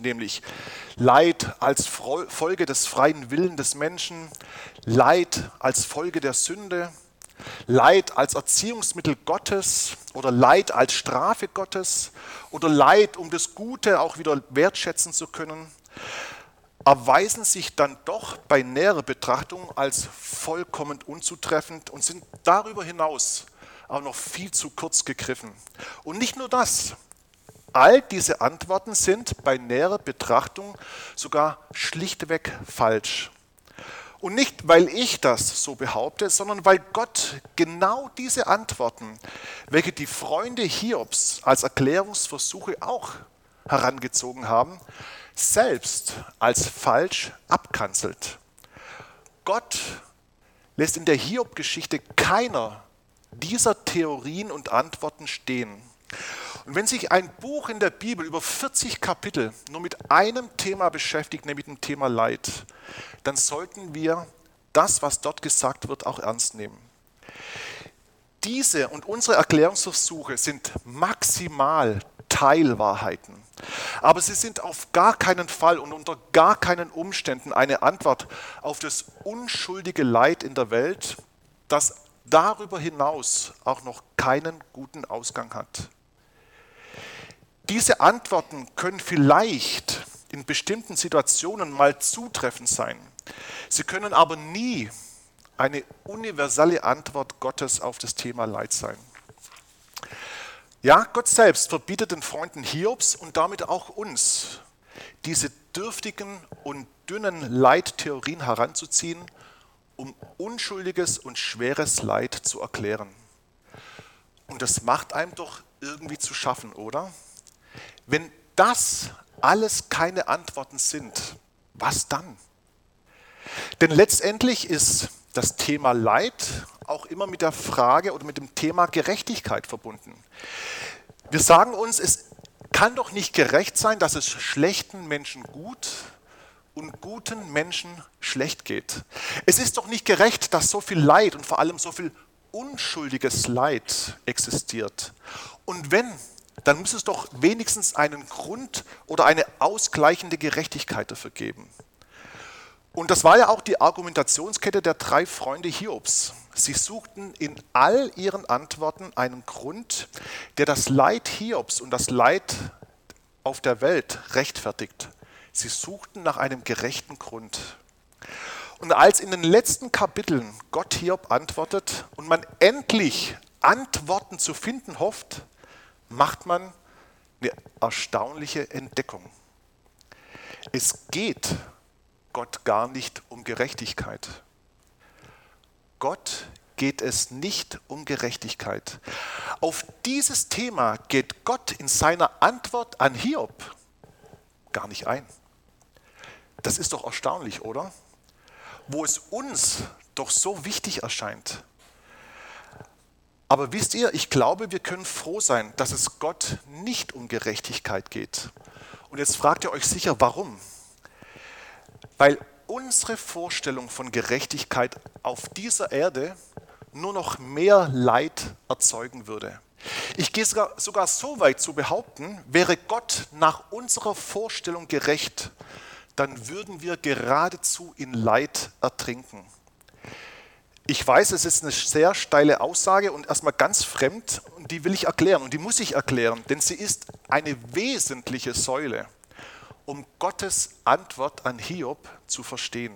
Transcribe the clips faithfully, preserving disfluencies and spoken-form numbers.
nämlich Leid als Folge des freien Willens des Menschen, Leid als Folge der Sünde, Leid als Erziehungsmittel Gottes oder Leid als Strafe Gottes oder Leid, um das Gute auch wieder wertschätzen zu können, erweisen sich dann doch bei näherer Betrachtung als vollkommen unzutreffend und sind darüber hinaus auch noch viel zu kurz gegriffen. Und nicht nur das, all diese Antworten sind bei näherer Betrachtung sogar schlichtweg falsch. Und nicht, weil ich das so behaupte, sondern weil Gott genau diese Antworten, welche die Freunde Hiobs als Erklärungsversuche auch herangezogen haben, selbst als falsch abkanzelt. Gott lässt in der Hiob-Geschichte keiner dieser Theorien und Antworten stehen. Und wenn sich ein Buch in der Bibel über vierzig Kapitel nur mit einem Thema beschäftigt, nämlich dem Thema Leid, dann sollten wir das, was dort gesagt wird, auch ernst nehmen. Diese und unsere Erklärungsversuche sind maximal Teilwahrheiten, aber sie sind auf gar keinen Fall und unter gar keinen Umständen eine Antwort auf das unschuldige Leid in der Welt, das darüber hinaus auch noch keinen guten Ausgang hat. Diese Antworten können vielleicht in bestimmten Situationen mal zutreffend sein. Sie können aber nie eine universelle Antwort Gottes auf das Thema Leid sein. Ja, Gott selbst verbietet den Freunden Hiobs und damit auch uns, diese dürftigen und dünnen Leittheorien heranzuziehen, um unschuldiges und schweres Leid zu erklären. Und das macht einem doch irgendwie zu schaffen, oder? Wenn das alles keine Antworten sind, was dann? Denn letztendlich ist das Thema Leid auch immer mit der Frage oder mit dem Thema Gerechtigkeit verbunden. Wir sagen uns, es kann doch nicht gerecht sein, dass es schlechten Menschen gut und guten Menschen schlecht geht. Es ist doch nicht gerecht, dass so viel Leid und vor allem so viel unschuldiges Leid existiert. Und wenn, dann muss es doch wenigstens einen Grund oder eine ausgleichende Gerechtigkeit dafür geben. Und das war ja auch die Argumentationskette der drei Freunde Hiobs. Sie suchten in all ihren Antworten einen Grund, der das Leid Hiobs und das Leid auf der Welt rechtfertigt. Sie suchten nach einem gerechten Grund. Und als in den letzten Kapiteln Gott Hiob antwortet und man endlich Antworten zu finden hofft, macht man eine erstaunliche Entdeckung. Es geht Gott gar nicht um Gerechtigkeit. Gott geht es nicht um Gerechtigkeit. Auf dieses Thema geht Gott in seiner Antwort an Hiob gar nicht ein. Das ist doch erstaunlich, oder? Wo es uns doch so wichtig erscheint. Aber wisst ihr, ich glaube, wir können froh sein, dass es Gott nicht um Gerechtigkeit geht. Und jetzt fragt ihr euch sicher, warum? Weil unsere Vorstellung von Gerechtigkeit auf dieser Erde nur noch mehr Leid erzeugen würde. Ich gehe sogar, sogar so weit zu behaupten, wäre Gott nach unserer Vorstellung gerecht, dann würden wir geradezu in Leid ertrinken. Ich weiß, es ist eine sehr steile Aussage und erstmal ganz fremd und die will ich erklären und die muss ich erklären, denn sie ist eine wesentliche Säule, um Gottes Antwort an Hiob zu verstehen.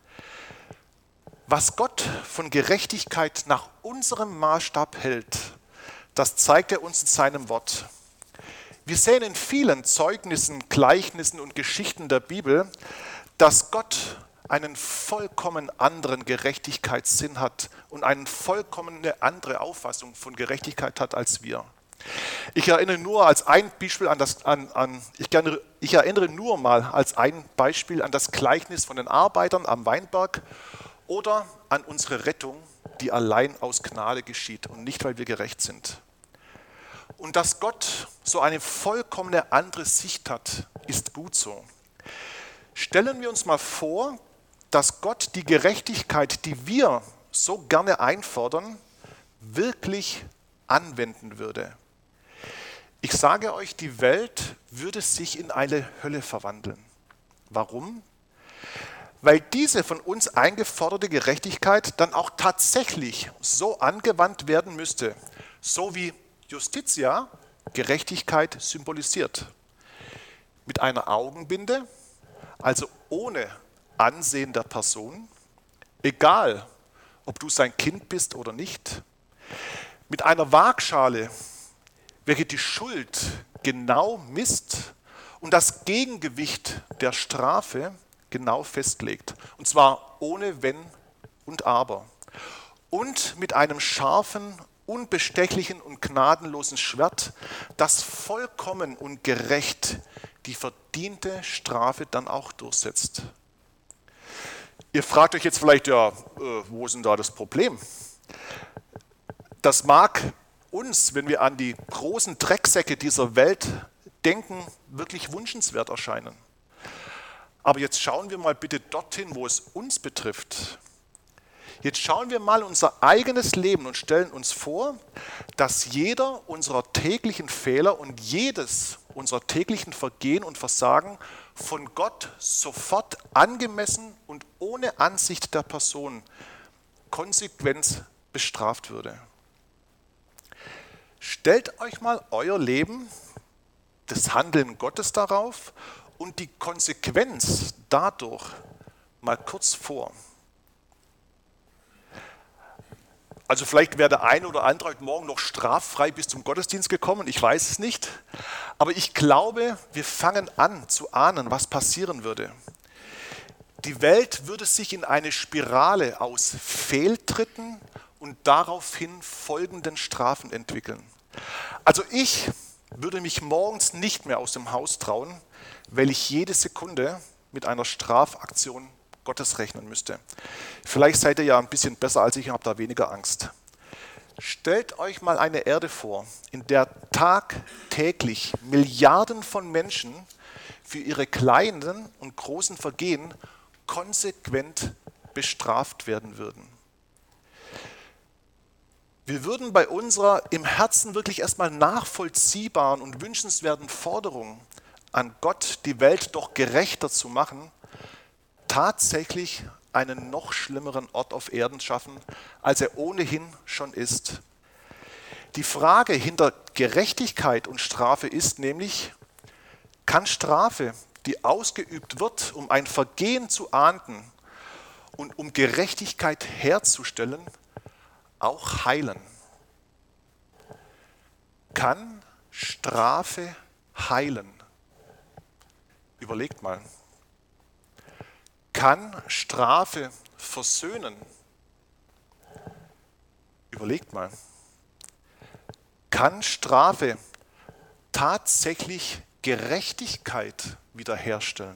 Was Gott von Gerechtigkeit nach unserem Maßstab hält, das zeigt er uns in seinem Wort. Wir sehen in vielen Zeugnissen, Gleichnissen und Geschichten der Bibel, dass Gott einen vollkommen anderen Gerechtigkeitssinn hat und eine vollkommen andere Auffassung von Gerechtigkeit hat als wir. Ich erinnere nur als ein Beispiel an das, an, an, ich, gerne, ich erinnere nur mal als ein Beispiel an das Gleichnis von den Arbeitern am Weinberg oder an unsere Rettung, die allein aus Gnade geschieht und nicht, weil wir gerecht sind. Und dass Gott so eine vollkommene andere Sicht hat, ist gut so. Stellen wir uns mal vor, dass Gott die Gerechtigkeit, die wir so gerne einfordern, wirklich anwenden würde. Ich sage euch, die Welt würde sich in eine Hölle verwandeln. Warum? Weil diese von uns eingeforderte Gerechtigkeit dann auch tatsächlich so angewandt werden müsste, so wie Justitia Gerechtigkeit symbolisiert. Mit einer Augenbinde, also ohne Ansehen der Person, egal ob du sein Kind bist oder nicht, mit einer Waagschale, welche die Schuld genau misst und das Gegengewicht der Strafe genau festlegt. Und zwar ohne Wenn und Aber. Und mit einem scharfen, unbestechlichen und gnadenlosen Schwert, das vollkommen und gerecht die verdiente Strafe dann auch durchsetzt. Ihr fragt euch jetzt vielleicht, ja, äh, wo ist denn da das Problem? Das mag uns, wenn wir an die großen Drecksäcke dieser Welt denken, wirklich wünschenswert erscheinen. Aber jetzt schauen wir mal bitte dorthin, wo es uns betrifft. Jetzt schauen wir mal unser eigenes Leben und stellen uns vor, dass jeder unserer täglichen Fehler und jedes unserer täglichen Vergehen und Versagen von Gott sofort angemessen und ohne Ansicht der Person konsequent bestraft würde. Stellt euch mal euer Leben, das Handeln Gottes darauf und die Konsequenz dadurch mal kurz vor. Also vielleicht wäre der eine oder andere heute Morgen noch straffrei bis zum Gottesdienst gekommen, ich weiß es nicht. Aber ich glaube, wir fangen an zu ahnen, was passieren würde. Die Welt würde sich in eine Spirale aus Fehltritten und daraufhin folgenden Strafen entwickeln. Also ich würde mich morgens nicht mehr aus dem Haus trauen, weil ich jede Sekunde mit einer Strafaktion Gottes rechnen müsste. Vielleicht seid ihr ja ein bisschen besser als ich und habt da weniger Angst. Stellt euch mal eine Erde vor, in der tagtäglich Milliarden von Menschen für ihre kleinen und großen Vergehen konsequent bestraft werden würden. Wir würden bei unserer im Herzen wirklich erstmal nachvollziehbaren und wünschenswerten Forderung an Gott, die Welt doch gerechter zu machen, tatsächlich einen noch schlimmeren Ort auf Erden schaffen, als er ohnehin schon ist. Die Frage hinter Gerechtigkeit und Strafe ist nämlich, kann Strafe, die ausgeübt wird, um ein Vergehen zu ahnden und um Gerechtigkeit herzustellen, auch heilen? Kann Strafe heilen? Überlegt mal. Kann Strafe versöhnen? Überlegt mal. Kann Strafe tatsächlich Gerechtigkeit wiederherstellen?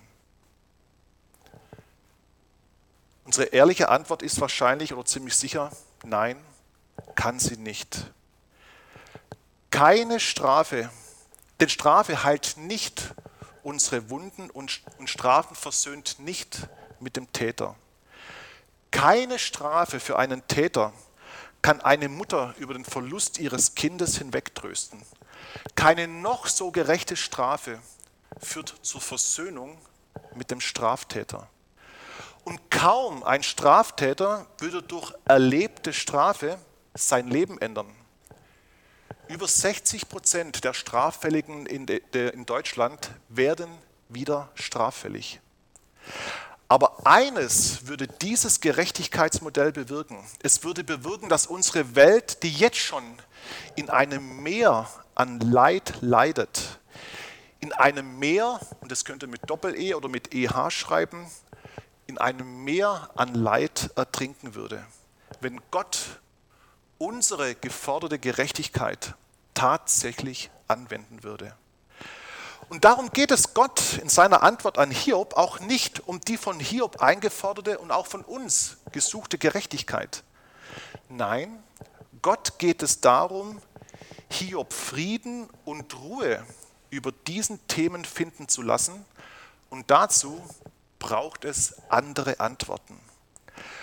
Unsere ehrliche Antwort ist wahrscheinlich oder ziemlich sicher, nein, kann sie nicht. Keine Strafe, denn Strafe heilt nicht unsere Wunden und Strafen versöhnt nicht mit dem Täter. Keine Strafe für einen Täter kann eine Mutter über den Verlust ihres Kindes hinwegtrösten. Keine noch so gerechte Strafe führt zur Versöhnung mit dem Straftäter. Und kaum ein Straftäter würde durch erlebte Strafe sein Leben ändern. Über sechzig Prozent der Straffälligen in, de, in Deutschland werden wieder straffällig. Aber eines würde dieses Gerechtigkeitsmodell bewirken. Es würde bewirken, dass unsere Welt, die jetzt schon in einem Meer an Leid leidet, in einem Meer, und das könnt ihr mit Doppel-E oder mit E H schreiben, in einem Meer an Leid ertrinken würde, wenn Gott unsere geforderte Gerechtigkeit tatsächlich anwenden würde. Und darum geht es Gott in seiner Antwort an Hiob auch nicht um die von Hiob eingeforderte und auch von uns gesuchte Gerechtigkeit. Nein, Gott geht es darum, Hiob Frieden und Ruhe über diesen Themen finden zu lassen, und dazu braucht es andere Antworten.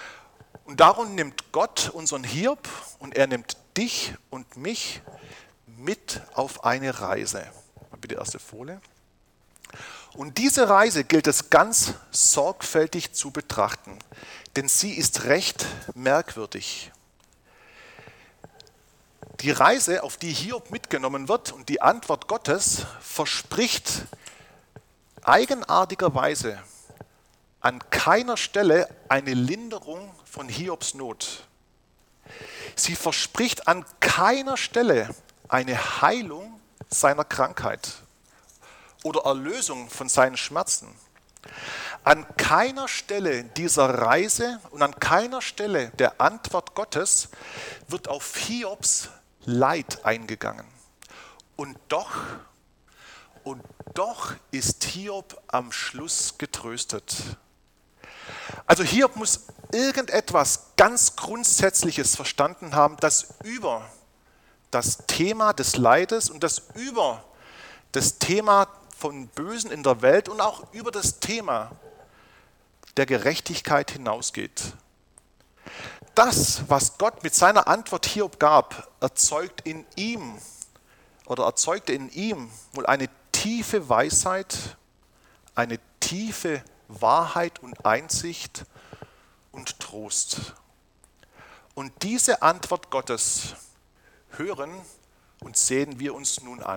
Und darum nimmt Gott unseren Hiob und er nimmt dich und mich mit auf eine Reise. Bitte erste Folie. Und diese Reise gilt es ganz sorgfältig zu betrachten, denn sie ist recht merkwürdig. Die Reise, auf die Hiob mitgenommen wird und die Antwort Gottes verspricht eigenartigerweise an keiner Stelle eine Linderung von Hiobs Not. Sie verspricht an keiner Stelle eine Heilung seiner Krankheit oder Erlösung von seinen Schmerzen. An keiner Stelle dieser Reise und an keiner Stelle der Antwort Gottes wird auf Hiobs Leid eingegangen. Und doch, und doch ist Hiob am Schluss getröstet. Also Hiob muss irgendetwas ganz Grundsätzliches verstanden haben, das über das Thema des Leides und das über das Thema von Bösen in der Welt und auch über das Thema der Gerechtigkeit hinausgeht. Das, was Gott mit seiner Antwort Hiob gab, erzeugt in ihm oder erzeugte in ihm wohl eine tiefe Weisheit, eine tiefe Wahrheit und Einsicht und Trost. Und diese Antwort Gottes hören und sehen wir uns nun an.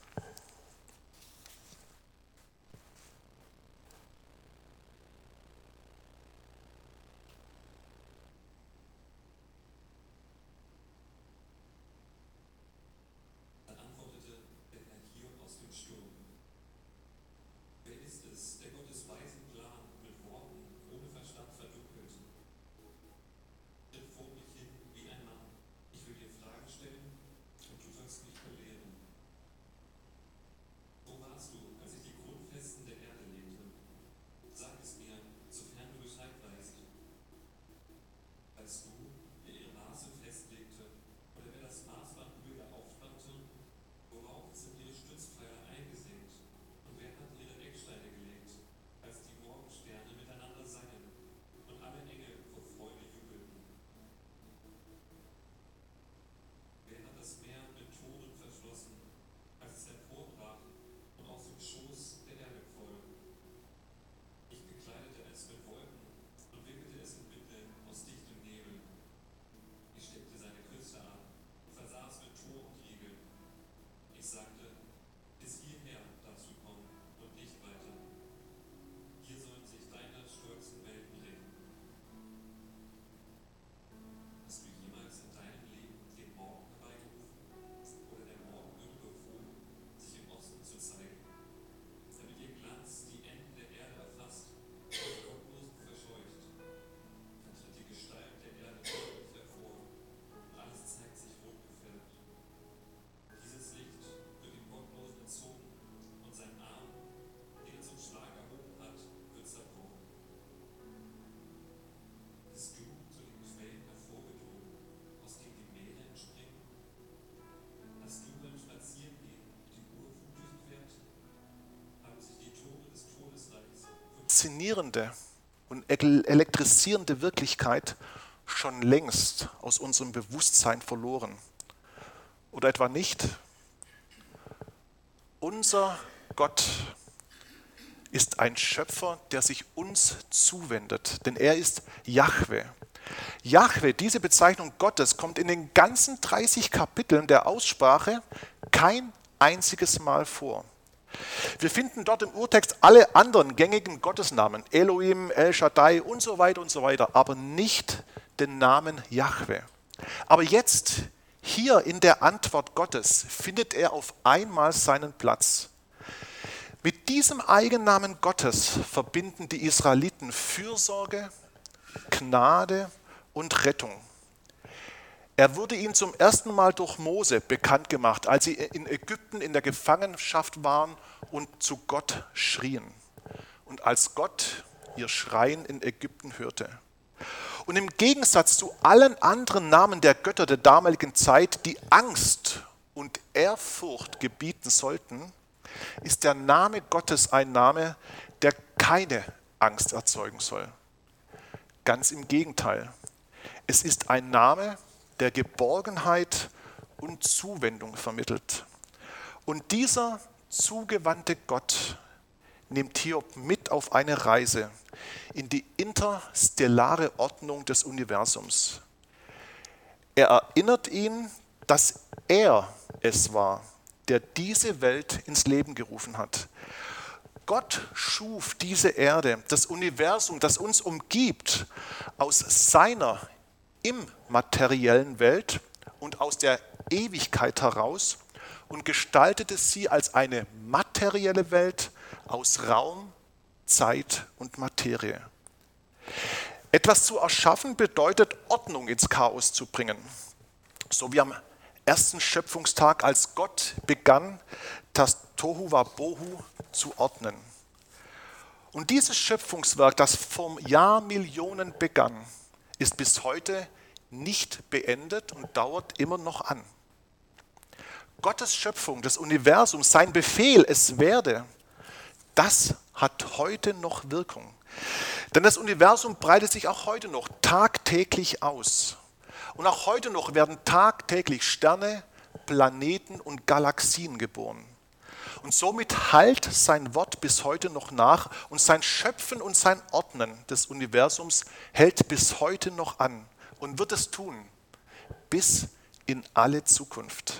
Faszinierende und elektrisierende Wirklichkeit schon längst aus unserem Bewusstsein verloren. Oder etwa nicht? Unser Gott ist ein Schöpfer, der sich uns zuwendet, denn er ist Jahwe. Jahwe, diese Bezeichnung Gottes, kommt in den ganzen dreißig Kapiteln der Aussprache kein einziges Mal vor. Wir finden dort im Urtext alle anderen gängigen Gottesnamen, Elohim, El Shaddai und so weiter und so weiter, aber nicht den Namen Jahwe. Aber jetzt, hier in der Antwort Gottes, findet er auf einmal seinen Platz. Mit diesem Eigennamen Gottes verbinden die Israeliten Fürsorge, Gnade und Rettung. Er wurde ihnen zum ersten Mal durch Mose bekannt gemacht, als sie in Ägypten in der Gefangenschaft waren und zu Gott schrien. Und als Gott ihr Schreien in Ägypten hörte. Und im Gegensatz zu allen anderen Namen der Götter der damaligen Zeit, die Angst und Ehrfurcht gebieten sollten, ist der Name Gottes ein Name, der keine Angst erzeugen soll. Ganz im Gegenteil. Es ist ein Name, der Geborgenheit und Zuwendung vermittelt. Und dieser zugewandte Gott nimmt Hiob mit auf eine Reise in die interstellare Ordnung des Universums. Er erinnert ihn, dass er es war, der diese Welt ins Leben gerufen hat. Gott schuf diese Erde, das Universum, das uns umgibt, aus seiner immateriellen Welt und aus der Ewigkeit heraus und gestaltete sie als eine materielle Welt aus Raum, Zeit und Materie. Etwas zu erschaffen bedeutet, Ordnung ins Chaos zu bringen. So wie am ersten Schöpfungstag, als Gott begann, das Tohu Wabohu zu ordnen. Und dieses Schöpfungswerk, das vor Jahrmillionen begann, ist bis heute nicht beendet und dauert immer noch an. Gottes Schöpfung, das Universum, sein Befehl, es werde, das hat heute noch Wirkung. Denn das Universum breitet sich auch heute noch tagtäglich aus. Und auch heute noch werden tagtäglich Sterne, Planeten und Galaxien geboren. Und somit hallt sein Wort bis heute noch nach und sein Schöpfen und sein Ordnen des Universums hält bis heute noch an und wird es tun, bis in alle Zukunft.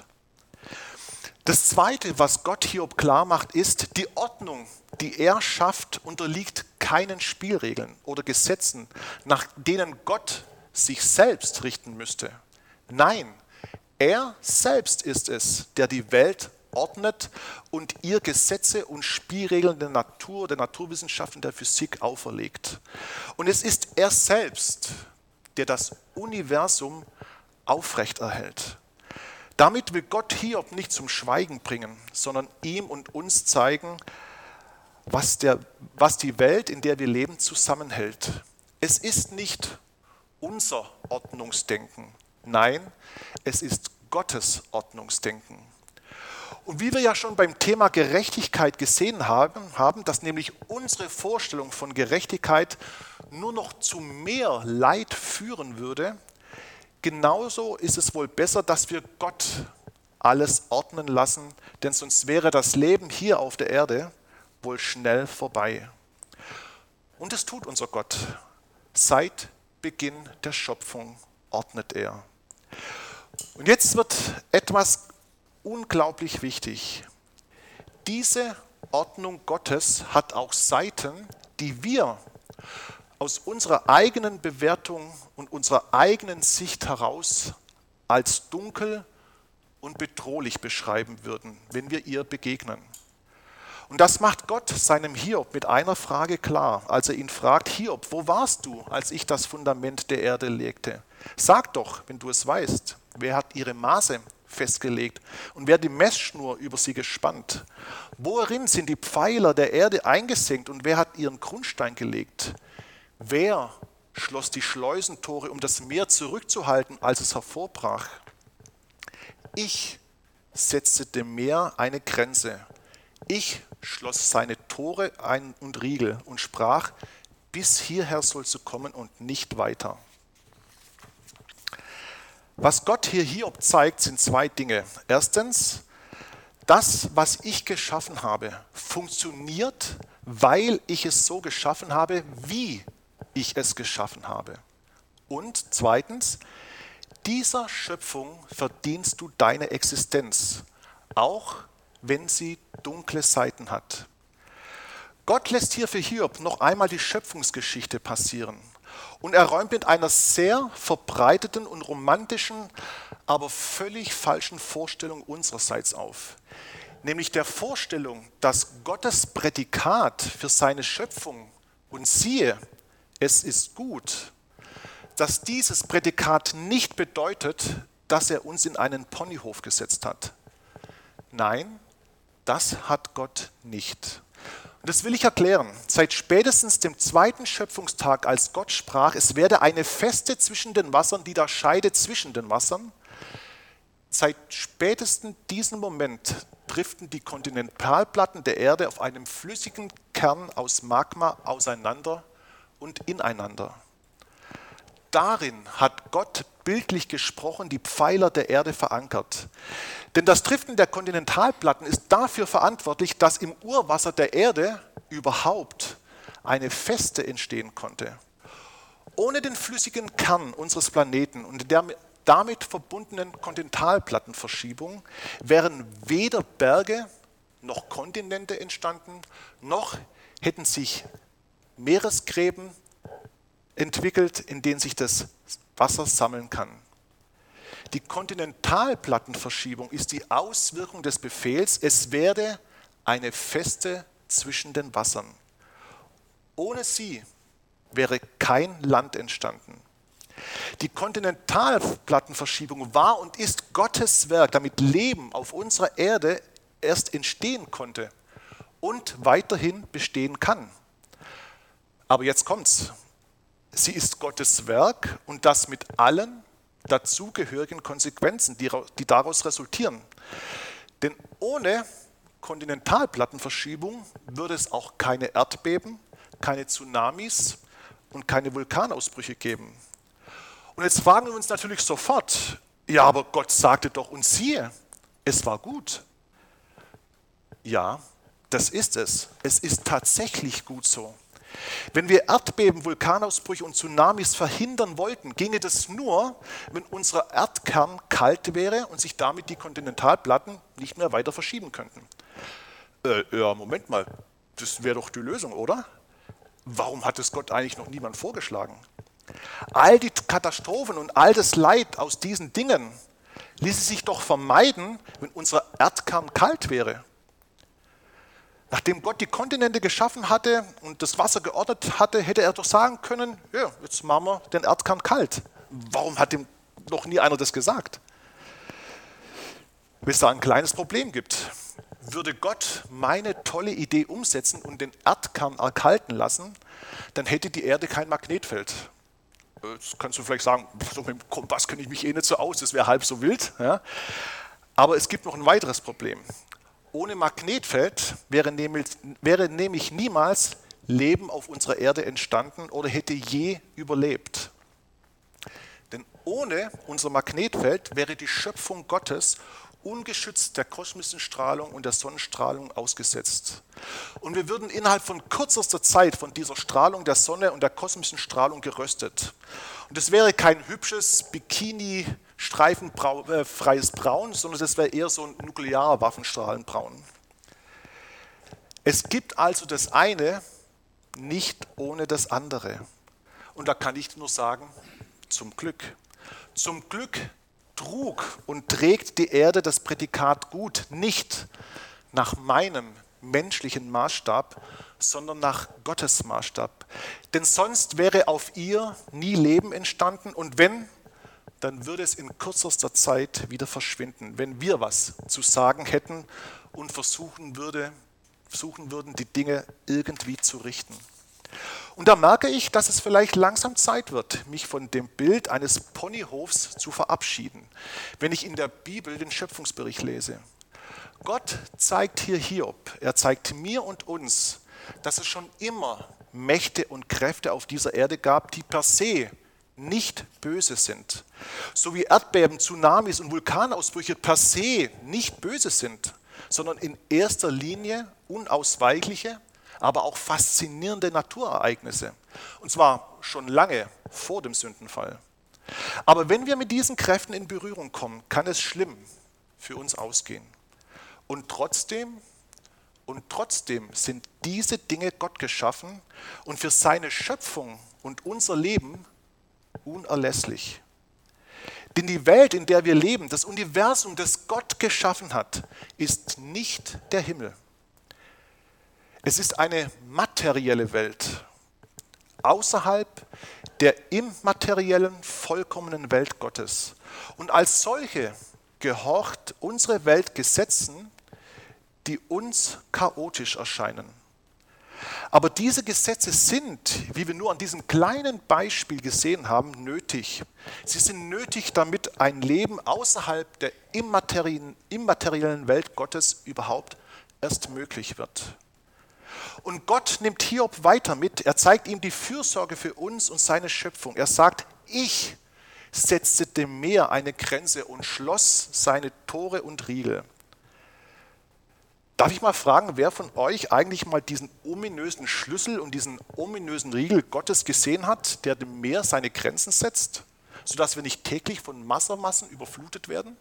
Das Zweite, was Gott Hiob klar macht, ist, die Ordnung, die er schafft, unterliegt keinen Spielregeln oder Gesetzen, nach denen Gott sich selbst richten müsste. Nein, er selbst ist es, der die Welt ordnet und ihr Gesetze und Spielregeln der Natur, der Naturwissenschaften, der Physik auferlegt. Und es ist er selbst, der das Universum aufrechterhält. Damit will Gott Hiob nicht zum Schweigen bringen, sondern ihm und uns zeigen, was, der, was die Welt, in der wir leben, zusammenhält. Es ist nicht unser Ordnungsdenken, nein, es ist Gottes Ordnungsdenken. Und wie wir ja schon beim Thema Gerechtigkeit gesehen haben, haben, dass nämlich unsere Vorstellung von Gerechtigkeit nur noch zu mehr Leid führen würde, genauso ist es wohl besser, dass wir Gott alles ordnen lassen, denn sonst wäre das Leben hier auf der Erde wohl schnell vorbei. Und es tut unser Gott. Seit Beginn der Schöpfung ordnet er. Und jetzt wird etwas unglaublich wichtig. Diese Ordnung Gottes hat auch Seiten, die wir aus unserer eigenen Bewertung und unserer eigenen Sicht heraus als dunkel und bedrohlich beschreiben würden, wenn wir ihr begegnen. Und das macht Gott seinem Hiob mit einer Frage klar, als er ihn fragt: Hiob, wo warst du, als ich das Fundament der Erde legte? Sag doch, wenn du es weißt, wer hat ihre Maße festgelegt und wer die Messschnur über sie gespannt? Worin sind die Pfeiler der Erde eingesenkt und wer hat ihren Grundstein gelegt? Wer schloss die Schleusentore, um das Meer zurückzuhalten, als es hervorbrach? Ich setzte dem Meer eine Grenze. Ich schloss seine Tore ein und Riegel und sprach: bis hierher sollst du kommen und nicht weiter. Was Gott hier Hiob zeigt, sind zwei Dinge. Erstens, das, was ich geschaffen habe, funktioniert, weil ich es so geschaffen habe, wie ich es geschaffen habe. Und zweitens, dieser Schöpfung verdienst du deine Existenz, auch wenn sie dunkle Seiten hat. Gott lässt hier für Hiob noch einmal die Schöpfungsgeschichte passieren. Und er räumt mit einer sehr verbreiteten und romantischen, aber völlig falschen Vorstellung unsererseits auf. Nämlich der Vorstellung, dass Gottes Prädikat für seine Schöpfung, und siehe, es ist gut, dass dieses Prädikat nicht bedeutet, dass er uns in einen Ponyhof gesetzt hat. Nein, das hat Gott nicht. Und das will ich erklären. Seit spätestens dem zweiten Schöpfungstag, als Gott sprach, es werde eine Feste zwischen den Wassern, die da Scheide zwischen den Wassern, seit spätestens diesem Moment driften die Kontinentalplatten der Erde auf einem flüssigen Kern aus Magma auseinander und ineinander. Darin hat Gott bildlich gesprochen die Pfeiler der Erde verankert. Denn das Driften der Kontinentalplatten ist dafür verantwortlich, dass im Urwasser der Erde überhaupt eine Feste entstehen konnte. Ohne den flüssigen Kern unseres Planeten und der damit verbundenen Kontinentalplattenverschiebung wären weder Berge noch Kontinente entstanden, noch hätten sich Meeresgräben entwickelt, in denen sich das Wasser sammeln kann. Die Kontinentalplattenverschiebung ist die Auswirkung des Befehls, es werde eine Feste zwischen den Wassern. Ohne sie wäre kein Land entstanden. Die Kontinentalplattenverschiebung war und ist Gottes Werk, damit Leben auf unserer Erde erst entstehen konnte und weiterhin bestehen kann. Aber jetzt kommt's. Sie ist Gottes Werk und das mit allen dazugehörigen Konsequenzen, die, die daraus resultieren. Denn ohne Kontinentalplattenverschiebung würde es auch keine Erdbeben, keine Tsunamis und keine Vulkanausbrüche geben. Und jetzt fragen wir uns natürlich sofort, ja, aber Gott sagte doch, und siehe, es war gut. Ja, das ist es. Es ist tatsächlich gut so. Wenn wir Erdbeben, Vulkanausbrüche und Tsunamis verhindern wollten, ginge das nur, wenn unser Erdkern kalt wäre und sich damit die Kontinentalplatten nicht mehr weiter verschieben könnten. Äh, ja, Moment mal, das wäre doch die Lösung, oder? Warum hat es Gott eigentlich noch niemand vorgeschlagen? All die Katastrophen und all das Leid aus diesen Dingen ließe sich doch vermeiden, wenn unser Erdkern kalt wäre. Nachdem Gott die Kontinente geschaffen hatte und das Wasser geordnet hatte, hätte er doch sagen können, ja, jetzt machen wir den Erdkern kalt. Warum hat ihm noch nie einer das gesagt? Wenn es da ein kleines Problem gibt, würde Gott meine tolle Idee umsetzen und den Erdkern erkalten lassen, dann hätte die Erde kein Magnetfeld. Jetzt kannst du vielleicht sagen, so mit dem Kompass kenne ich mich eh nicht so aus, das wäre halb so wild. Ja. Aber es gibt noch ein weiteres Problem. Ohne Magnetfeld wäre nämlich, wäre nämlich niemals Leben auf unserer Erde entstanden oder hätte je überlebt. Denn ohne unser Magnetfeld wäre die Schöpfung Gottes ungeschützt der kosmischen Strahlung und der Sonnenstrahlung ausgesetzt. Und wir würden innerhalb von kürzester Zeit von dieser Strahlung der Sonne und der kosmischen Strahlung geröstet. Und es wäre kein hübsches Bikini- streifenfreies Braun, sondern das wäre eher so ein Nuklearwaffenstrahlenbraun. Es gibt also das eine nicht ohne das andere. Und da kann ich nur sagen, zum Glück. Zum Glück trug und trägt die Erde das Prädikat gut nicht nach meinem menschlichen Maßstab, sondern nach Gottes Maßstab. Denn sonst wäre auf ihr nie Leben entstanden und wenn, dann würde es in kürzester Zeit wieder verschwinden, wenn wir was zu sagen hätten und versuchen, würde, versuchen würden, die Dinge irgendwie zu richten. Und da merke ich, dass es vielleicht langsam Zeit wird, mich von dem Bild eines Ponyhofs zu verabschieden, wenn ich in der Bibel den Schöpfungsbericht lese. Gott zeigt hier Hiob, er zeigt mir und uns, dass es schon immer Mächte und Kräfte auf dieser Erde gab, die per se nicht böse sind. So wie Erdbeben, Tsunamis und Vulkanausbrüche per se nicht böse sind, sondern in erster Linie unausweichliche, aber auch faszinierende Naturereignisse. Und zwar schon lange vor dem Sündenfall. Aber wenn wir mit diesen Kräften in Berührung kommen, kann es schlimm für uns ausgehen. Und trotzdem, und trotzdem sind diese Dinge Gott geschaffen und für seine Schöpfung und unser Leben unerlässlich. Denn die Welt, in der wir leben, das Universum, das Gott geschaffen hat, ist nicht der Himmel. Es ist eine materielle Welt, außerhalb der immateriellen, vollkommenen Welt Gottes. Und als solche gehorcht unsere Welt Gesetzen, die uns chaotisch erscheinen. Aber diese Gesetze sind, wie wir nur an diesem kleinen Beispiel gesehen haben, nötig. Sie sind nötig, damit ein Leben außerhalb der immateriellen Welt Gottes überhaupt erst möglich wird. Und Gott nimmt Hiob weiter mit. Er zeigt ihm die Fürsorge für uns und seine Schöpfung. Er sagt, ich setzte dem Meer eine Grenze und schloss seine Tore und Riegel. Darf ich mal fragen, wer von euch eigentlich mal diesen ominösen Schlüssel und diesen ominösen Riegel Gottes gesehen hat, der dem Meer seine Grenzen setzt, sodass wir nicht täglich von Wassermassen überflutet werden?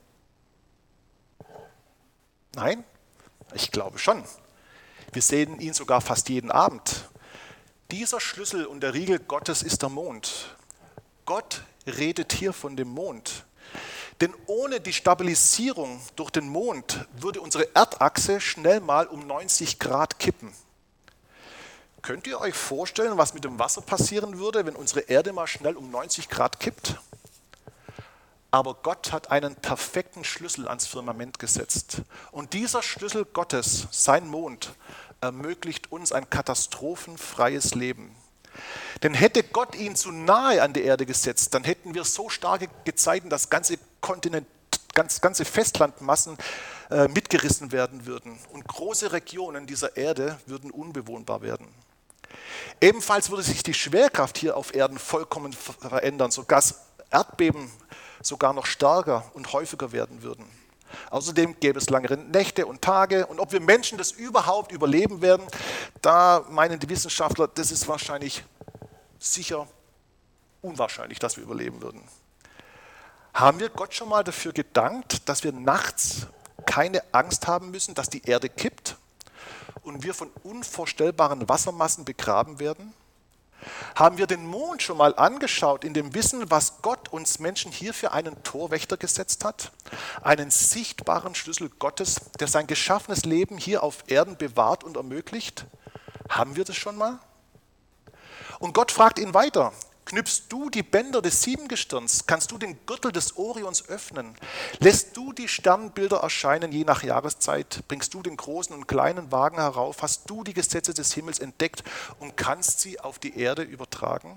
Nein? Ich glaube schon. Wir sehen ihn sogar fast jeden Abend. Dieser Schlüssel und der Riegel Gottes ist der Mond. Gott redet hier von dem Mond. Denn ohne die Stabilisierung durch den Mond würde unsere Erdachse schnell mal um neunzig Grad kippen. Könnt ihr euch vorstellen, was mit dem Wasser passieren würde, wenn unsere Erde mal schnell um neunzig Grad kippt? Aber Gott hat einen perfekten Schlüssel ans Firmament gesetzt. Und dieser Schlüssel Gottes, sein Mond, ermöglicht uns ein katastrophenfreies Leben. Denn hätte Gott ihn zu nahe an die Erde gesetzt, dann hätten wir so starke Gezeiten, dass ganze Kontinent, ganz, ganze Festlandmassen äh, mitgerissen werden würden. Und große Regionen dieser Erde würden unbewohnbar werden. Ebenfalls würde sich die Schwerkraft hier auf Erden vollkommen verändern, sogar das Erdbeben sogar noch stärker und häufiger werden würden. Außerdem gäbe es langere Nächte und Tage. Und ob wir Menschen das überhaupt überleben werden, da meinen die Wissenschaftler, das ist wahrscheinlich sicher unwahrscheinlich, dass wir überleben würden. Haben wir Gott schon mal dafür gedankt, dass wir nachts keine Angst haben müssen, dass die Erde kippt und wir von unvorstellbaren Wassermassen begraben werden? Haben wir den Mond schon mal angeschaut in dem Wissen, was Gott uns Menschen hier für einen Torwächter gesetzt hat? Einen sichtbaren Schlüssel Gottes, der sein geschaffenes Leben hier auf Erden bewahrt und ermöglicht? Haben wir das schon mal? Und Gott fragt ihn weiter: Knüpfst du die Bänder des Siebengestirns? Kannst du den Gürtel des Orions öffnen? Lässt du die Sternbilder erscheinen je nach Jahreszeit? Bringst du den großen und kleinen Wagen herauf? Hast du die Gesetze des Himmels entdeckt und kannst sie auf die Erde übertragen?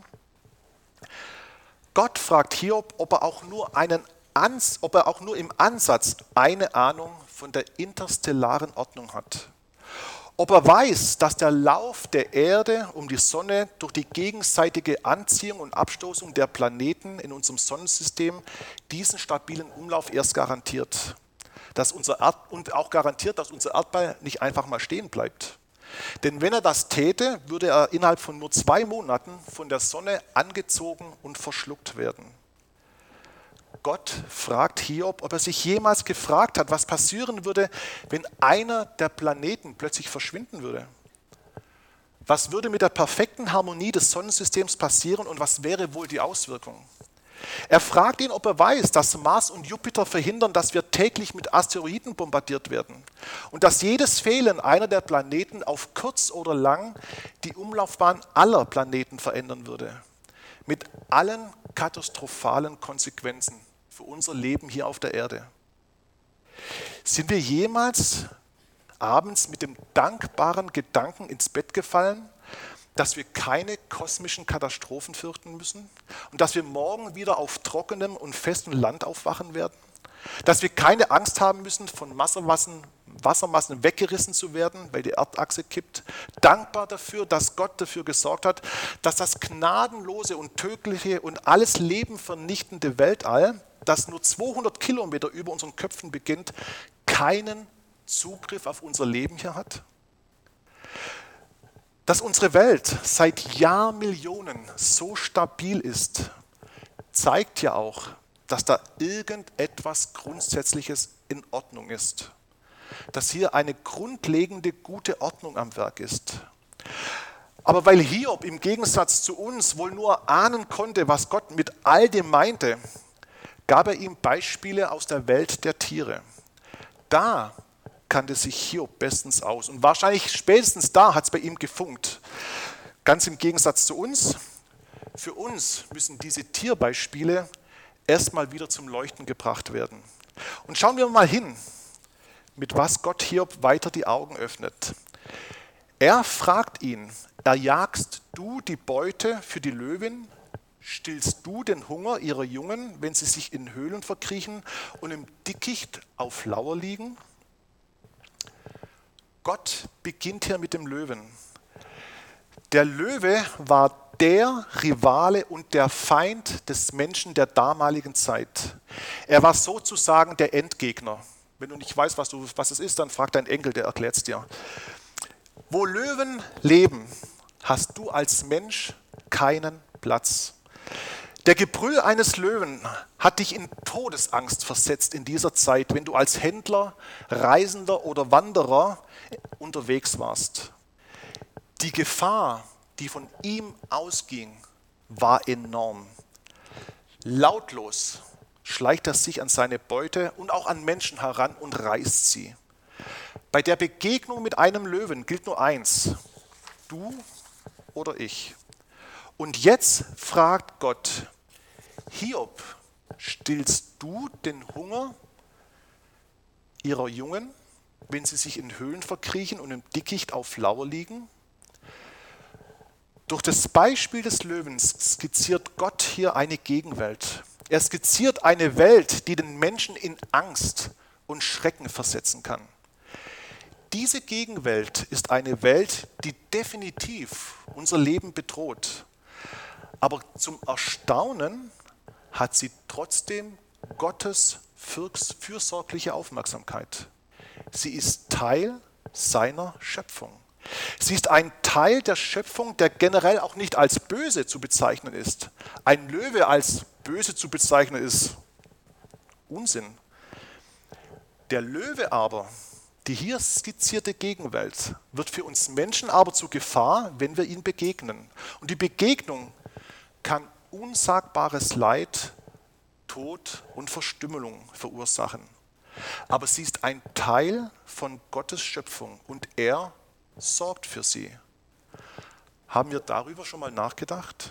Gott fragt Hiob, ob er auch nur einen Ans, ob er auch nur im Ansatz eine Ahnung von der interstellaren Ordnung hat. Ob er weiß, dass der Lauf der Erde um die Sonne durch die gegenseitige Anziehung und Abstoßung der Planeten in unserem Sonnensystem diesen stabilen Umlauf erst garantiert. Dass unser Erd und auch garantiert, dass unser Erdball nicht einfach mal stehen bleibt. Denn wenn er das täte, würde er innerhalb von nur zwei Monaten von der Sonne angezogen und verschluckt werden. Gott fragt Hiob, ob er sich jemals gefragt hat, was passieren würde, wenn einer der Planeten plötzlich verschwinden würde. Was würde mit der perfekten Harmonie des Sonnensystems passieren und was wäre wohl die Auswirkung? Er fragt ihn, ob er weiß, dass Mars und Jupiter verhindern, dass wir täglich mit Asteroiden bombardiert werden und dass jedes Fehlen einer der Planeten auf kurz oder lang die Umlaufbahn aller Planeten verändern würde. Mit allen katastrophalen Konsequenzen für unser Leben hier auf der Erde. Sind wir jemals abends mit dem dankbaren Gedanken ins Bett gefallen, dass wir keine kosmischen Katastrophen fürchten müssen und dass wir morgen wieder auf trockenem und festem Land aufwachen werden? Dass wir keine Angst haben müssen, von Wassermassen, Wassermassen weggerissen zu werden, weil die Erdachse kippt. Dankbar dafür, dass Gott dafür gesorgt hat, dass das gnadenlose und tödliche und alles Leben vernichtende Weltall, das nur zweihundert Kilometer über unseren Köpfen beginnt, keinen Zugriff auf unser Leben hier hat. Dass unsere Welt seit Jahrmillionen so stabil ist, zeigt ja auch, dass da irgendetwas Grundsätzliches in Ordnung ist. Dass hier eine grundlegende gute Ordnung am Werk ist. Aber weil Hiob im Gegensatz zu uns wohl nur ahnen konnte, was Gott mit all dem meinte, gab er ihm Beispiele aus der Welt der Tiere. Da kannte sich Hiob bestens aus und wahrscheinlich spätestens da hat es bei ihm gefunkt. Ganz im Gegensatz zu uns. Für uns müssen diese Tierbeispiele erstmal wieder zum Leuchten gebracht werden. Und schauen wir mal hin, mit was Gott Hiob weiter die Augen öffnet. Er fragt ihn: Erjagst du die Beute für die Löwin? Stillst du den Hunger ihrer Jungen, wenn sie sich in Höhlen verkriechen und im Dickicht auf Lauer liegen? Gott beginnt hier mit dem Löwen. Der Löwe war der Rivale und der Feind des Menschen der damaligen Zeit. Er war sozusagen der Endgegner. Wenn du nicht weißt, was, du, was es ist, dann frag deinen Enkel, der erklärt es dir. Wo Löwen leben, hast du als Mensch keinen Platz. Der Gebrüll eines Löwen hat dich in Todesangst versetzt in dieser Zeit, wenn du als Händler, Reisender oder Wanderer unterwegs warst. Die Gefahr, die von ihm ausging, war enorm. Lautlos schleicht er sich an seine Beute und auch an Menschen heran und reißt sie. Bei der Begegnung mit einem Löwen gilt nur eins: du oder ich. Und jetzt fragt Gott: Hiob, stillst du den Hunger ihrer Jungen, wenn sie sich in Höhlen verkriechen und im Dickicht auf Lauer liegen? Durch das Beispiel des Löwens skizziert Gott hier eine Gegenwelt. Er skizziert eine Welt, die den Menschen in Angst und Schrecken versetzen kann. Diese Gegenwelt ist eine Welt, die definitiv unser Leben bedroht. Aber zum Erstaunen hat sie trotzdem Gottes fürsorgliche Aufmerksamkeit. Sie ist Teil seiner Schöpfung. Sie ist ein Teil der Schöpfung, der generell auch nicht als böse zu bezeichnen ist. Ein Löwe als böse zu bezeichnen ist Unsinn. Der Löwe aber, die hier skizzierte Gegenwelt, wird für uns Menschen aber zu Gefahr, wenn wir ihm begegnen. Und die Begegnung kann unsagbares Leid, Tod und Verstümmelung verursachen. Aber sie ist ein Teil von Gottes Schöpfung und er sorgt für sie. Haben wir darüber schon mal nachgedacht?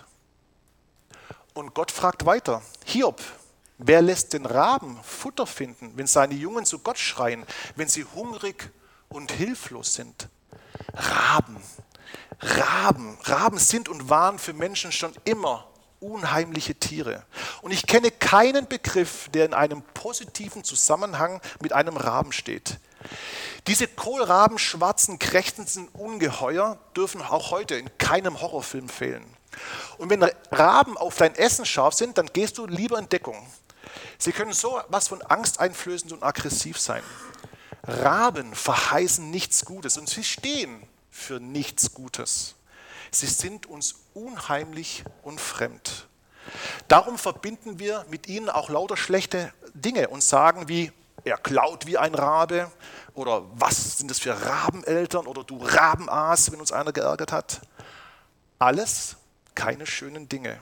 Und Gott fragt weiter: Hiob, wer lässt den Raben Futter finden, wenn seine Jungen zu Gott schreien, wenn sie hungrig und hilflos sind? Raben, Raben, Raben sind und waren für Menschen schon immer unheimliche Tiere. Und ich kenne keinen Begriff, der in einem positiven Zusammenhang mit einem Raben steht. Diese kohlrabenschwarzen, krächzenden Ungeheuer dürfen auch heute in keinem Horrorfilm fehlen. Und wenn Raben auf dein Essen scharf sind, dann gehst du lieber in Deckung. Sie können so was von angsteinflößend und aggressiv sein. Raben verheißen nichts Gutes und sie stehen für nichts Gutes. Sie sind uns unheimlich und fremd. Darum verbinden wir mit ihnen auch lauter schlechte Dinge und sagen wie: er klaut wie ein Rabe oder was sind das für Rabeneltern oder du Rabenaas, wenn uns einer geärgert hat. Alles keine schönen Dinge.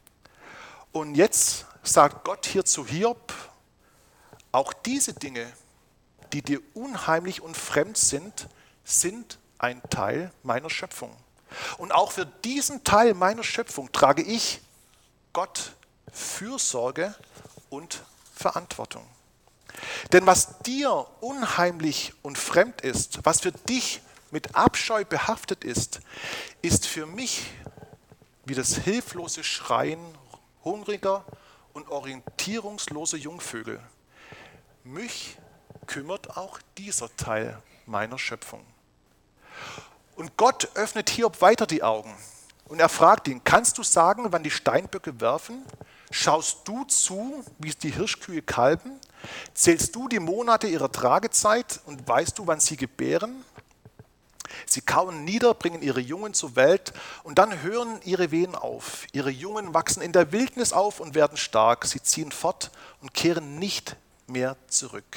Und jetzt sagt Gott hier zu Hiob: auch diese Dinge, die dir unheimlich und fremd sind, sind ein Teil meiner Schöpfung. Und auch für diesen Teil meiner Schöpfung trage ich Gott Fürsorge und Verantwortung. Denn was dir unheimlich und fremd ist, was für dich mit Abscheu behaftet ist, ist für mich wie das hilflose Schreien hungriger und orientierungsloser Jungvögel. Mich kümmert auch dieser Teil meiner Schöpfung. Und Gott öffnet Hiob weiter die Augen und er fragt ihn: kannst du sagen, wann die Steinböcke werfen? Schaust du zu, wie die Hirschkühe kalben? Zählst du die Monate ihrer Tragezeit und weißt du, wann sie gebären? Sie kauen nieder, bringen ihre Jungen zur Welt und dann hören ihre Wehen auf. Ihre Jungen wachsen in der Wildnis auf und werden stark. Sie ziehen fort und kehren nicht mehr zurück.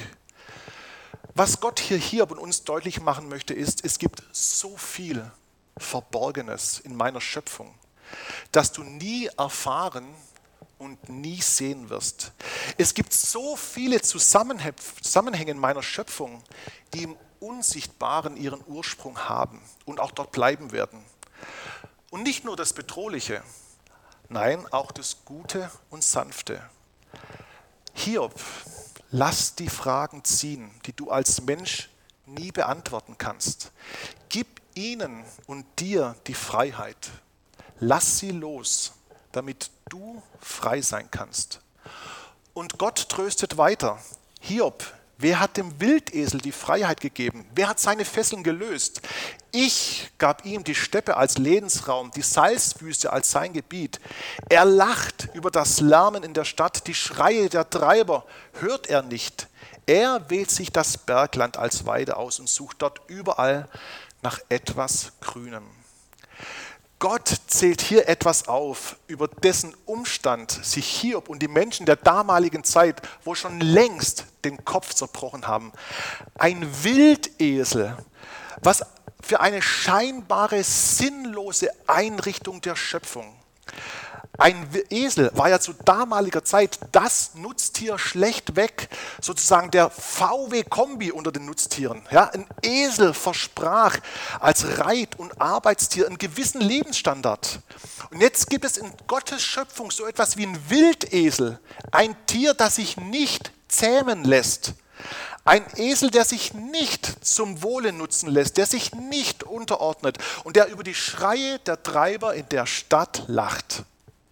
Was Gott hier Hiob und uns deutlich machen möchte, ist, es gibt so viel Verborgenes in meiner Schöpfung, dass du nie erfahren und nie sehen wirst. Es gibt so viele Zusammenhänge in meiner Schöpfung, die im Unsichtbaren ihren Ursprung haben und auch dort bleiben werden. Und nicht nur das Bedrohliche, nein, auch das Gute und Sanfte. Hiob, lass die Fragen ziehen, die du als Mensch nie beantworten kannst. Gib ihnen und dir die Freiheit. Lass sie los, damit du frei sein kannst. Und Gott tröstet weiter. Hiob, Wer hat dem Wildesel die Freiheit gegeben? Wer hat seine Fesseln gelöst? Ich gab ihm die Steppe als Lebensraum, die Salzwüste als sein Gebiet. Er lacht über das Lärmen in der Stadt, die Schreie der Treiber hört er nicht. Er wählt sich das Bergland als Weide aus und sucht dort überall nach etwas Grünem. Gott zählt hier etwas auf, über dessen Umstand sich Hiob und die Menschen der damaligen Zeit wohl schon längst den Kopf zerbrochen haben. Ein Wildesel, was für eine scheinbare sinnlose Einrichtung der Schöpfung. Ein Esel war ja zu damaliger Zeit das Nutztier schlechtweg, sozusagen der V W-Kombi unter den Nutztieren. Ja, ein Esel versprach als Reit- und Arbeitstier einen gewissen Lebensstandard. Und jetzt gibt es in Gottes Schöpfung so etwas wie ein Wildesel, ein Tier, das sich nicht zähmen lässt. Ein Esel, der sich nicht zum Wohle nutzen lässt, der sich nicht unterordnet und der über die Schreie der Treiber in der Stadt lacht.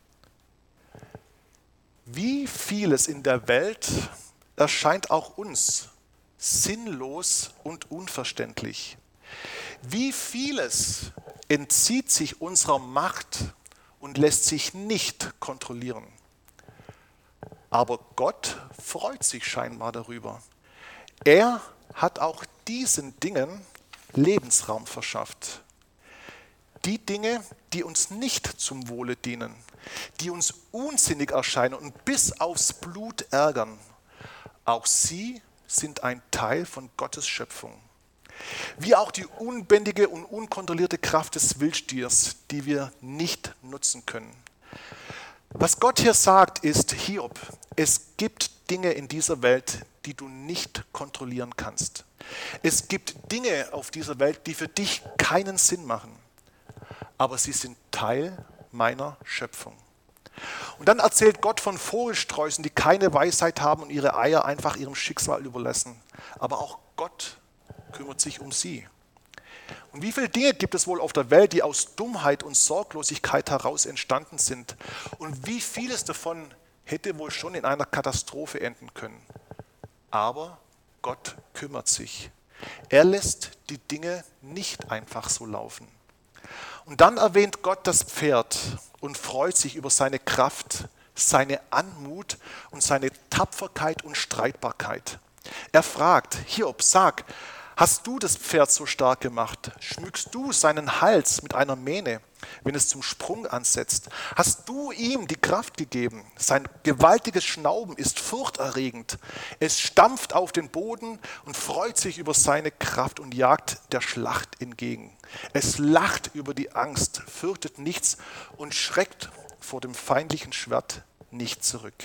Wie vieles in der Welt erscheint auch uns sinnlos und unverständlich. Wie vieles entzieht sich unserer Macht und lässt sich nicht kontrollieren. Aber Gott freut sich scheinbar darüber. Er hat auch diesen Dingen Lebensraum verschafft. Die Dinge, die uns nicht zum Wohle dienen, die uns unsinnig erscheinen und bis aufs Blut ärgern, auch sie sind ein Teil von Gottes Schöpfung. Wie auch die unbändige und unkontrollierte Kraft des Wildstiers, die wir nicht nutzen können. Was Gott hier sagt, ist: Hiob, es gibt Dinge in dieser Welt, die du nicht kontrollieren kannst. Es gibt Dinge auf dieser Welt, die für dich keinen Sinn machen. Aber sie sind Teil meiner Schöpfung. Und dann erzählt Gott von Vogelsträußen, die keine Weisheit haben und ihre Eier einfach ihrem Schicksal überlassen. Aber auch Gott kümmert sich um sie. Und wie viele Dinge gibt es wohl auf der Welt, die aus Dummheit und Sorglosigkeit heraus entstanden sind? Und wie vieles davon hätte wohl schon in einer Katastrophe enden können? Aber Gott kümmert sich. Er lässt die Dinge nicht einfach so laufen. Und dann erwähnt Gott das Pferd und freut sich über seine Kraft, seine Anmut und seine Tapferkeit und Streitbarkeit. Er fragt: Hiob, sag, hast du das Pferd so stark gemacht? Schmückst du seinen Hals mit einer Mähne, wenn es zum Sprung ansetzt? Hast du ihm die Kraft gegeben? Sein gewaltiges Schnauben ist furchterregend. Es stampft auf den Boden und freut sich über seine Kraft und jagt der Schlacht entgegen. Es lacht über die Angst, fürchtet nichts und schreckt vor dem feindlichen Schwert nicht zurück.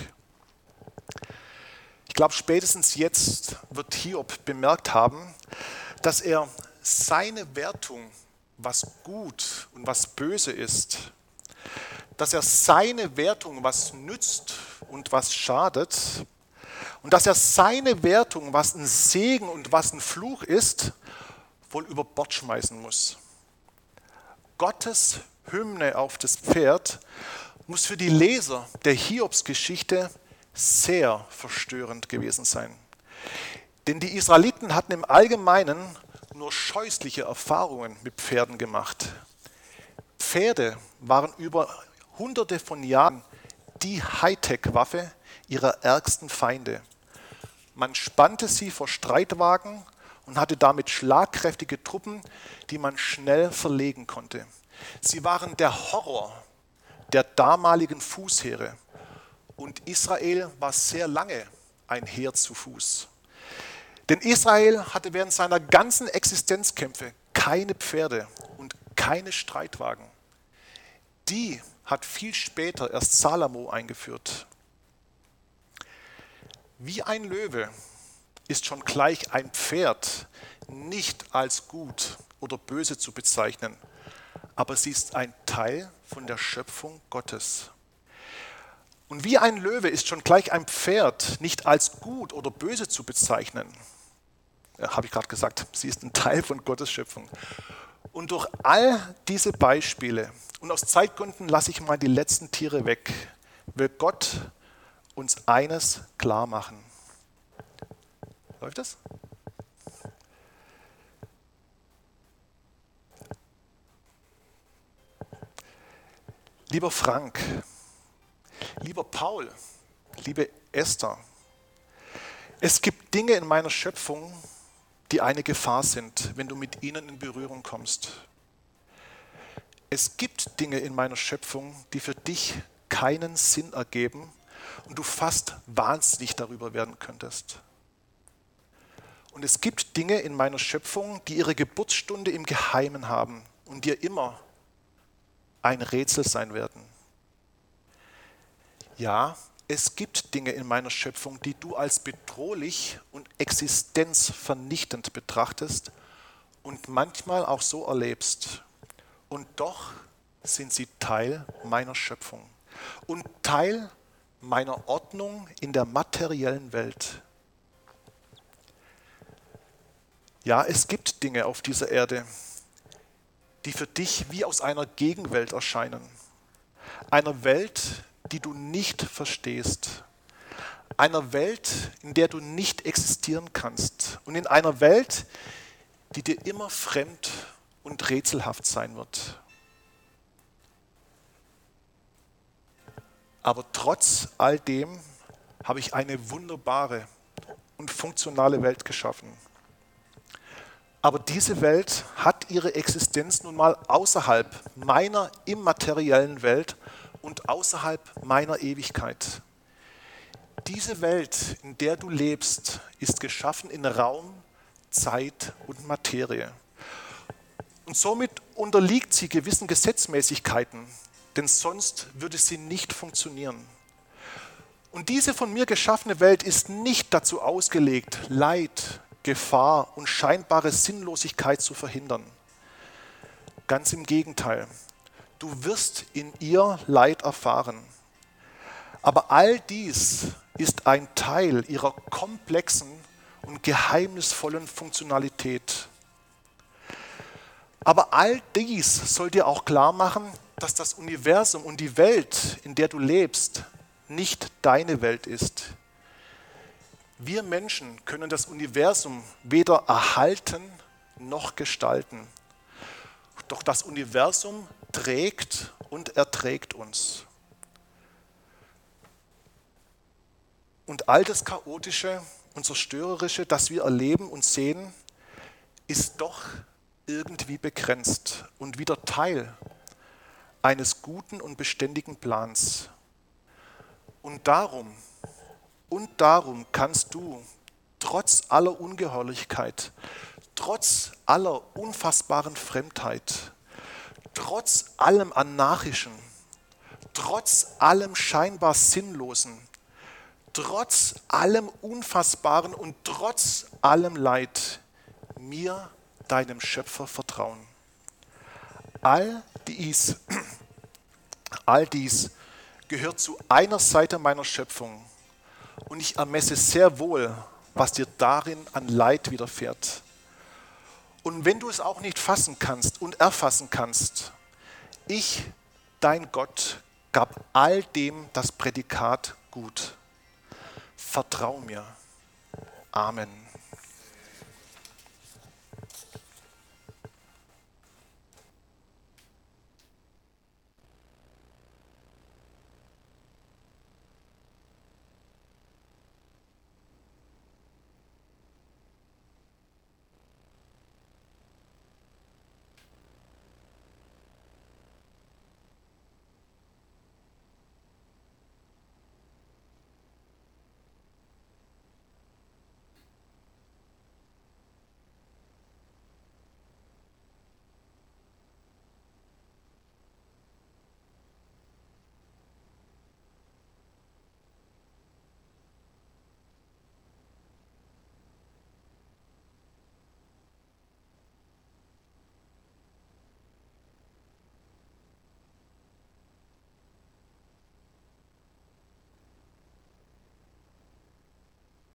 Ich glaube, spätestens jetzt wird Hiob bemerkt haben, dass er seine Wertung, was gut und was böse ist, dass er seine Wertung, was nützt und was schadet, und dass er seine Wertung, was ein Segen und was ein Fluch ist, wohl über Bord schmeißen muss. Gottes Hymne auf das Pferd muss für die Leser der Hiobsgeschichte sehr verstörend gewesen sein. Denn die Israeliten hatten im Allgemeinen nur scheußliche Erfahrungen mit Pferden gemacht. Pferde waren über hunderte von Jahren die Hightech-Waffe ihrer ärgsten Feinde. Man spannte sie vor Streitwagen und hatte damit schlagkräftige Truppen, die man schnell verlegen konnte. Sie waren der Horror der damaligen Fußheere. Und Israel war sehr lange ein Heer zu Fuß. Denn Israel hatte während seiner ganzen Existenzkämpfe keine Pferde und keine Streitwagen. Die hat viel später erst Salomo eingeführt. Wie ein Löwe ist schon gleich ein Pferd nicht als gut oder böse zu bezeichnen, aber sie ist ein Teil von der Schöpfung Gottes. Und wie ein Löwe ist schon gleich ein Pferd nicht als gut oder böse zu bezeichnen. Ja, habe ich gerade gesagt, sie ist ein Teil von Gottes Schöpfung. Und durch all diese Beispiele, und aus Zeitgründen lasse ich mal die letzten Tiere weg, will Gott uns eines klar machen. Läuft das? Lieber Frank, lieber Paul, liebe Esther, es gibt Dinge in meiner Schöpfung, die eine Gefahr sind, wenn du mit ihnen in Berührung kommst. Es gibt Dinge in meiner Schöpfung, die für dich keinen Sinn ergeben und du fast wahnsinnig darüber werden könntest. Und es gibt Dinge in meiner Schöpfung, die ihre Geburtsstunde im Geheimen haben und dir immer ein Rätsel sein werden. Ja, es gibt Dinge in meiner Schöpfung, die du als bedrohlich und existenzvernichtend betrachtest und manchmal auch so erlebst. Und doch sind sie Teil meiner Schöpfung und Teil meiner Ordnung in der materiellen Welt. Ja, es gibt Dinge auf dieser Erde, die für dich wie aus einer Gegenwelt erscheinen. Einer Welt, die du nicht verstehst. Einer Welt, in der du nicht existieren kannst. Und in einer Welt, die dir immer fremd und rätselhaft sein wird. Aber trotz all dem habe ich eine wunderbare und funktionale Welt geschaffen. Aber diese Welt hat ihre Existenz nun mal außerhalb meiner immateriellen Welt und außerhalb meiner Ewigkeit. Diese Welt, in der du lebst, ist geschaffen in Raum, Zeit und Materie. Und somit unterliegt sie gewissen Gesetzmäßigkeiten, denn sonst würde sie nicht funktionieren. Und diese von mir geschaffene Welt ist nicht dazu ausgelegt, Leid, Gefahr und scheinbare Sinnlosigkeit zu verhindern. Ganz im Gegenteil. Du wirst in ihr Leid erfahren. Aber all dies ist ein Teil ihrer komplexen und geheimnisvollen Funktionalität. Aber all dies soll dir auch klar machen, dass das Universum und die Welt, in der du lebst, nicht deine Welt ist. Wir Menschen können das Universum weder erhalten noch gestalten. Doch das Universum trägt und erträgt uns. Und all das Chaotische und Zerstörerische, das wir erleben und sehen, ist doch irgendwie begrenzt und wieder Teil eines guten und beständigen Plans. Und darum, und darum kannst du trotz aller Ungeheuerlichkeit, trotz aller unfassbaren Fremdheit, trotz allem Anarchischen, trotz allem scheinbar Sinnlosen, trotz allem Unfassbaren und trotz allem Leid mir, deinem Schöpfer, vertrauen. All dies, all dies gehört zu einer Seite meiner Schöpfung und ich ermesse sehr wohl, was dir darin an Leid widerfährt. Und wenn du es auch nicht fassen kannst und erfassen kannst, ich, dein Gott, gab all dem das Prädikat gut. Vertrau mir. Amen.